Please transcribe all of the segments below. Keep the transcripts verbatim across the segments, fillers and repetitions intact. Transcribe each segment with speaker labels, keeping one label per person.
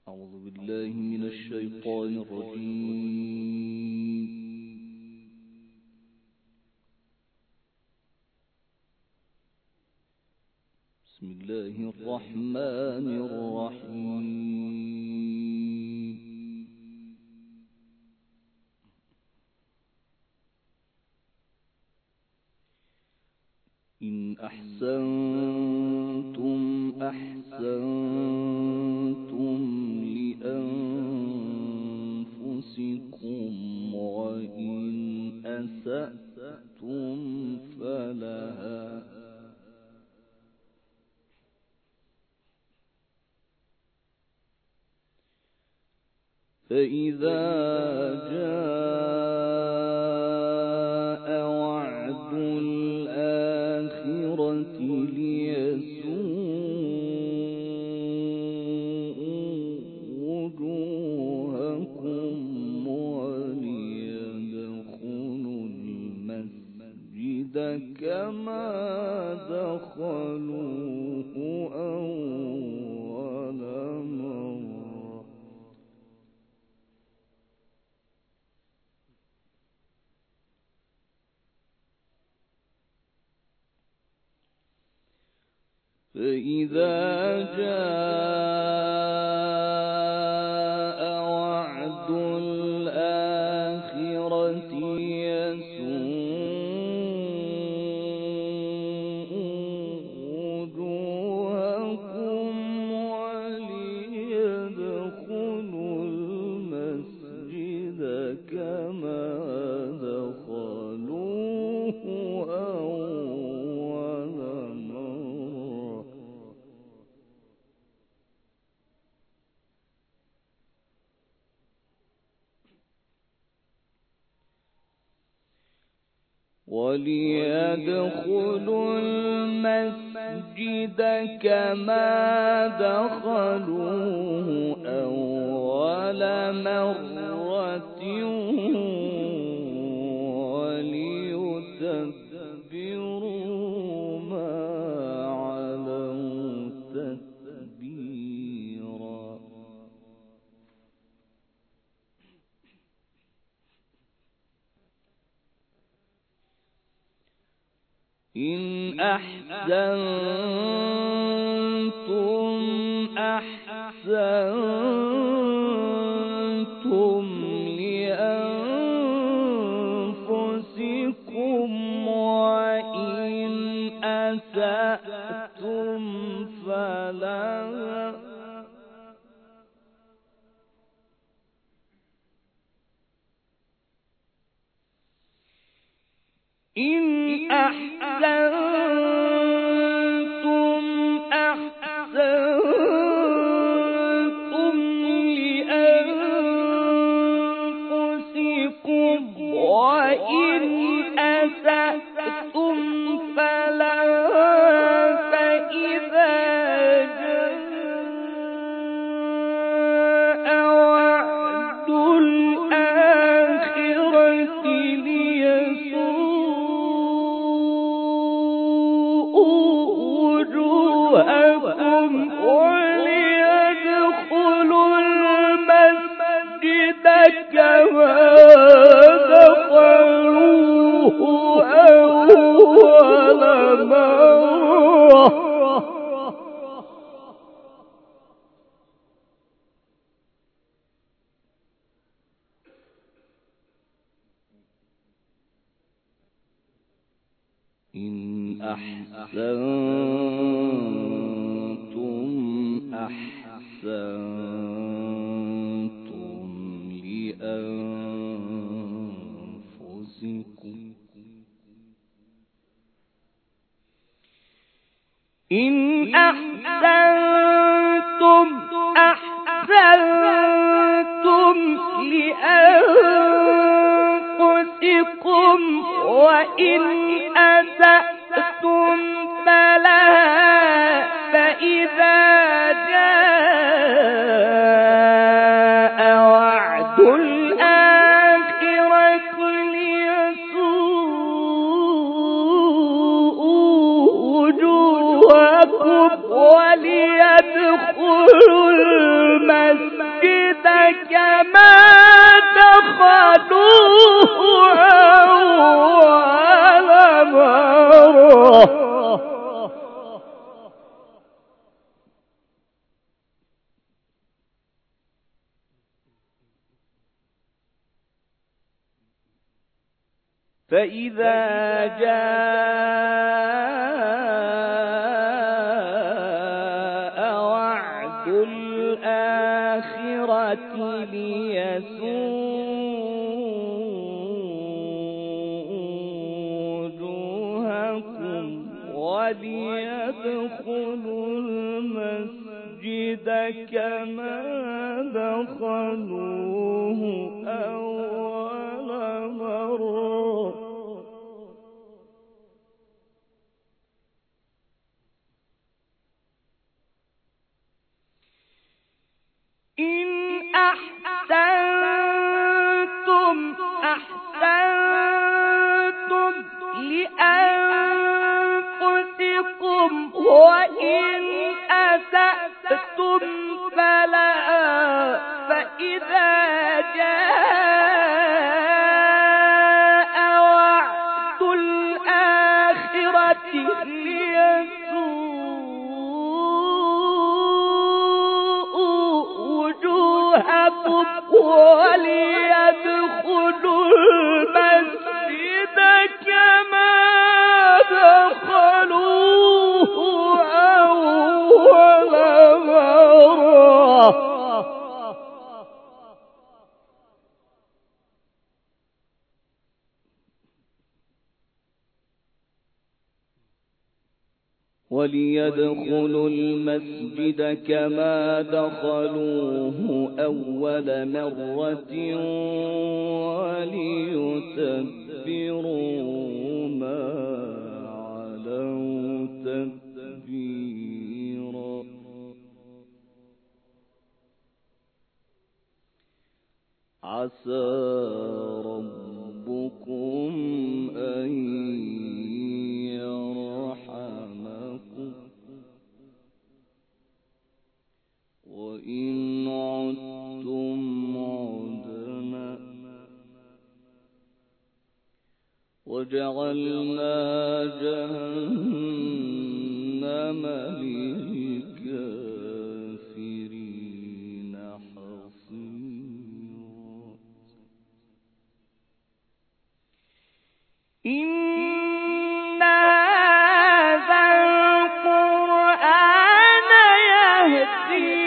Speaker 1: أعوذ بالله من الشيطان الرجيم. بسم الله الرحمن الرحيم. إن أحسنتم أحسنتم لأنفسكم وإن أسأتم فلها. فإذا جاء وعد الآخرة ليسوءوا وجوهكم وليدخلوا المسجد كما دخلوه أول مرة. فإذا جاء وعد الآخرة يسوء وجوهكم وليدخلوا المسجد كما دخلوه أول مرة. وليدخلوا المسجد كما دخلوه أول مرة وليتبروا ما علوا تتبيرا. إن أحسنتم أحسنتم لأنفسكم وإن أسأتم فلها. إن أحسنتم أحسنتم لأنفسكم وإن أسأتم فلها. فإذا جاء وعد الآخرة وجوهكم وليدخلوا المسجد كما دخلوه أول مرة. إن أحسنتم أحسنتم لأنفسكم. إن أحسنتم أحسنتم لأنفسكم وإن أسأتم فلها. فإذا جاء وعد الآخرة ليسوء وجوهكم وليدخلوا المسجد كما دخلوه أول مرة فإذا جاء وعد الآخرة ليسوءوا وجوهكم وليدخلوا المسجد كما دخلوه أول مرة إن أحسنتم أحسنتم لأنفسكم وإن أسأتم فلها فإذا جاء وعد الآخرة وليدخلوا المسجد كما دخلوه أول مرة وليدخلوا المسجد كما دخلوه أول مرة وليتبروا ما علوا تتبيرا عسى ربكم أن وإن عدتم عدنا وجعلنا جهنم للكافرين حصيرا إن هذا القرآن يهدي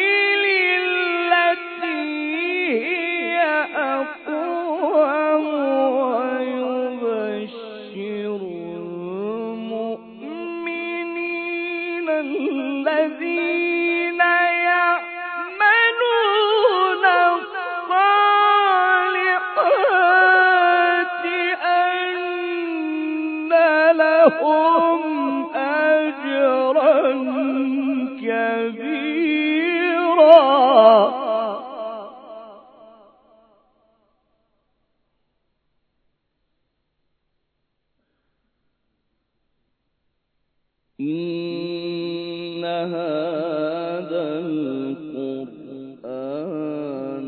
Speaker 1: الذين يعملون الصالحات أن لهم أجرا كبيرا إن هذا القرآن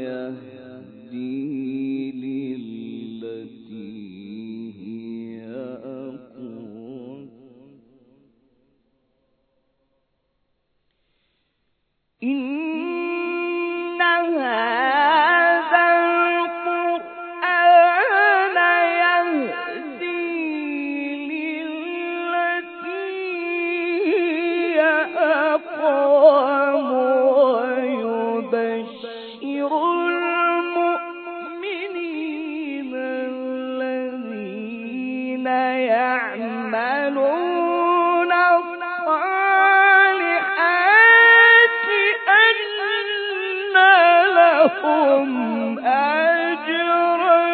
Speaker 1: يهدي للتي هي أقوم إن هذا القرآن يهدي أقوم ويبشر المؤمنين الذين يعملون الصالحات أن لهم أجرا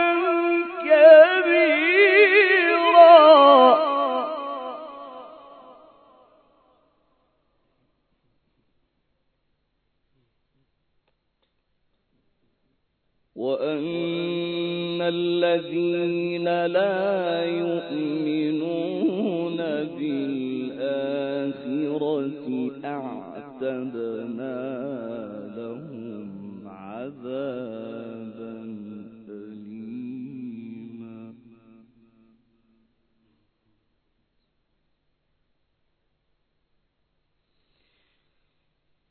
Speaker 1: كبيرا وأن الذين لا يؤمنون بالآخرة أعتدنا لهم عذابا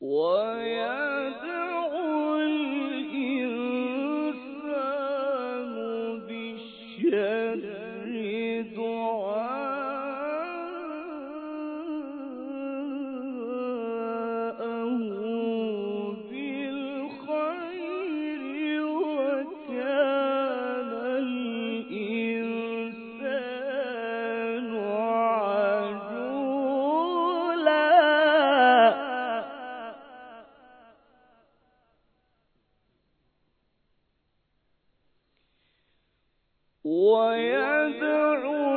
Speaker 1: ويدعو الإنسان بالشر دعاءه بالخير وكان الإنسان عجولا ويدعو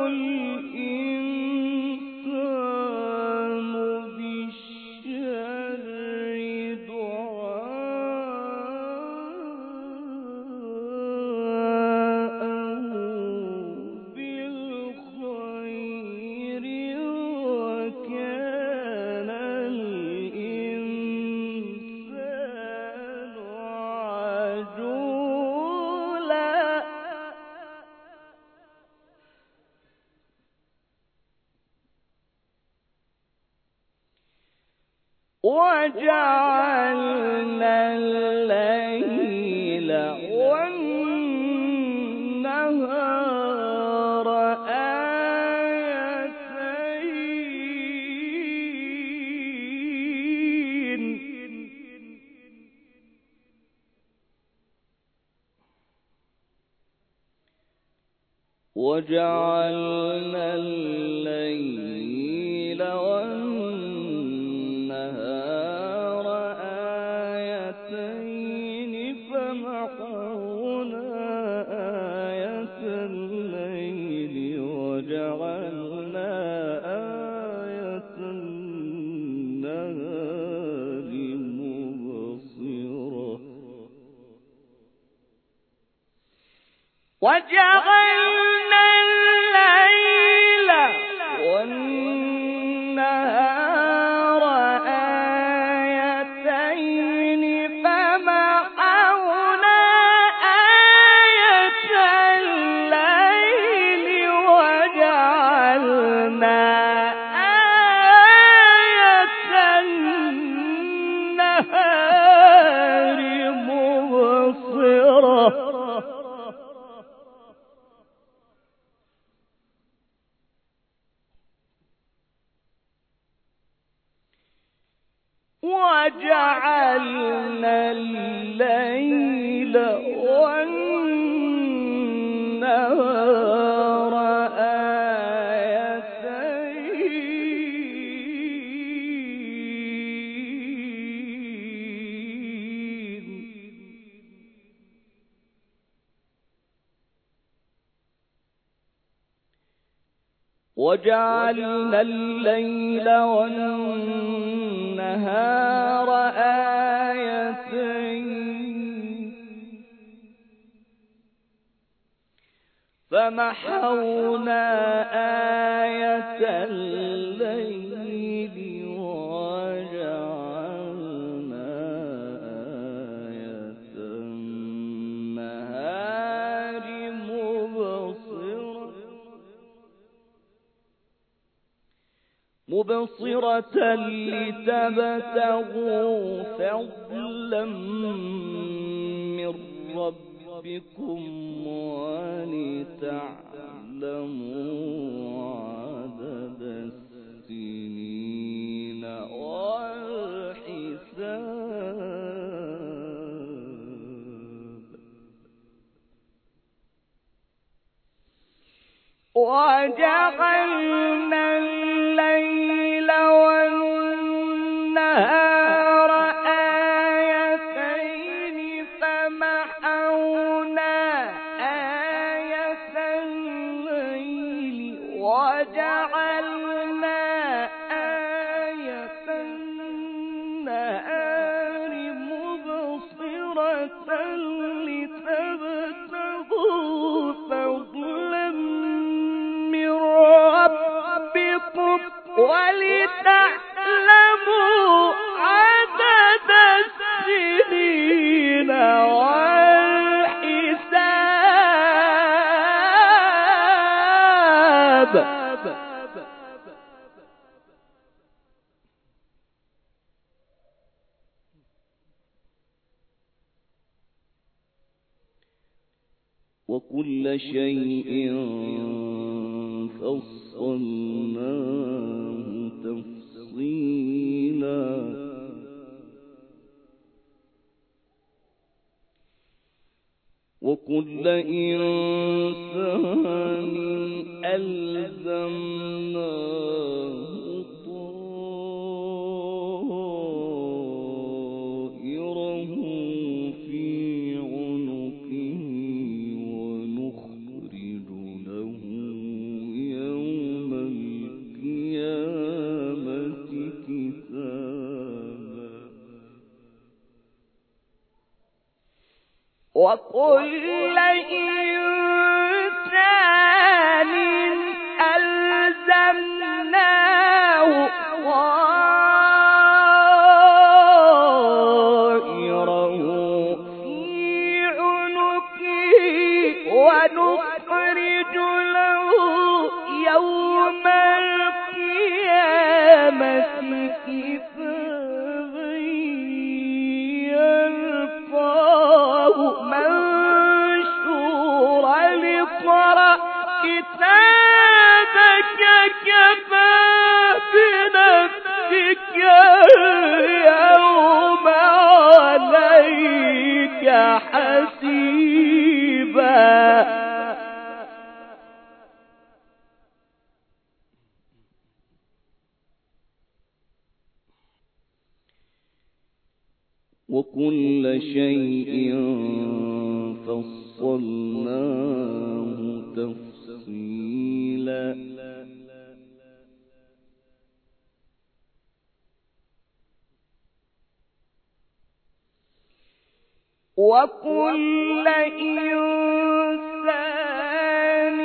Speaker 1: الإنسان بالشر دعاءه بالخير وكان الإنسان عجولا وجعلنا الليل والنهار آيتين وجعلنا الليل والنهار آيتين فمحونا آية الليل وجعلنا آية النهار مبصرة وجعلنا الليل والنهار آيتين فمحونا آية الليل وجعلنا آية النهار مبصرة وجعلنا الليل والنهار آيتين وجعلنا الليل والنهار آيتين فمحونا آية الليل وجعلنا آية النهار مبصرة مبصرة لتبتغوا فضلا من ربكم ولتعلموا عدد السنين والحساب وجعلنا الليل والنهار آيتين فمحونا آية الليل وجعلنا آية النهار مبصرة لتبتغوا فضلا من ربكم ولتعلموا عدد السنين والحساب
Speaker 2: وكل شيء فصلناه تفصيلا وكل إنسان ألزمناه طائره في عنقه ونخرج له يوم القيامة كتابا
Speaker 1: وكل إنسان ألزمناه طائره في عنقه ونخرج له يوم القيامة كتابا يلقاه منشورا اقرأ كتابك كفى بنفسك اليوم عليك حسيبا
Speaker 2: وكل شيء فصلناه تفصيلا
Speaker 1: وكل إنسان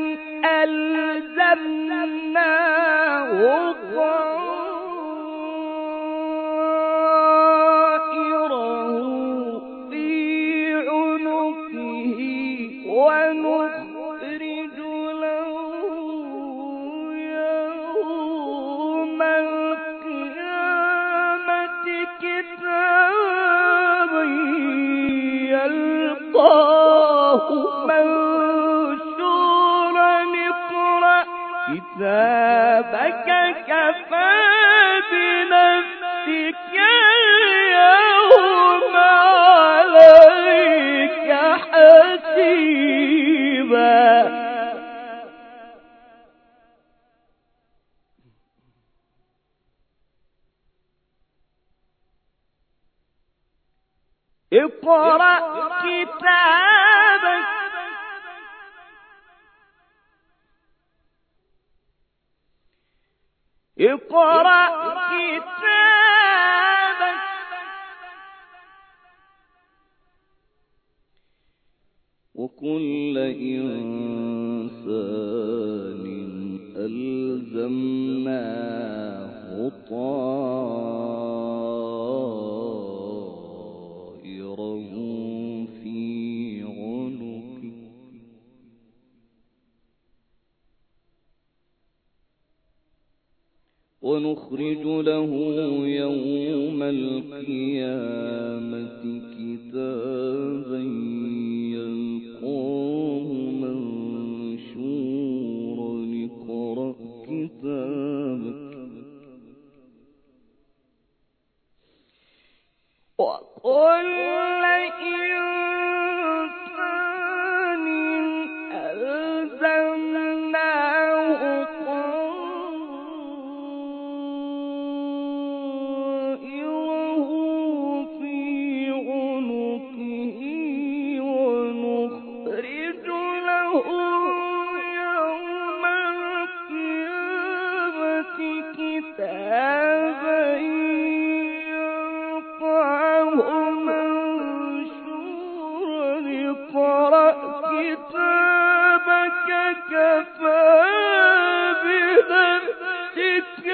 Speaker 1: ألزمناه طائره في عنقه ونخرج له يوم القيامة كتابا يلقاه منشورا اقرأ كتابك كفى بنفسك اليوم عليك حسيبا اقرأ كتابك اقرأ كتابك
Speaker 2: وكل إنسان ألزمناه طائره في عنقه ونخرج له يوم القيامة كتابا يلقاه منشورا اقرأ كتابك
Speaker 1: وكل إنسان ألزمناه طائره في عنقه ونخرج له يوم القيامة كتابا اقرأ كتابك كفى بنفسك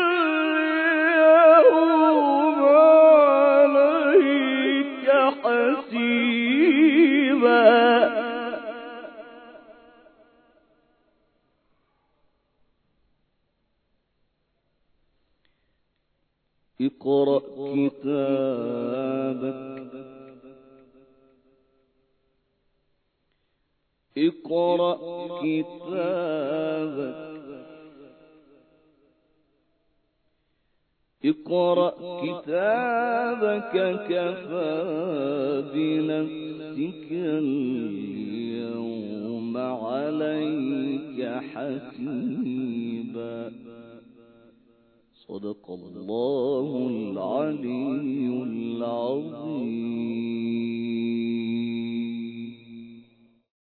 Speaker 1: اليوم عليك حسيبا
Speaker 2: اقرأ كتابك اقرأ كتابك اقرأ كتابك كفى بنفسك اليوم عليك حسيبا. صدق الله العلي العظيم.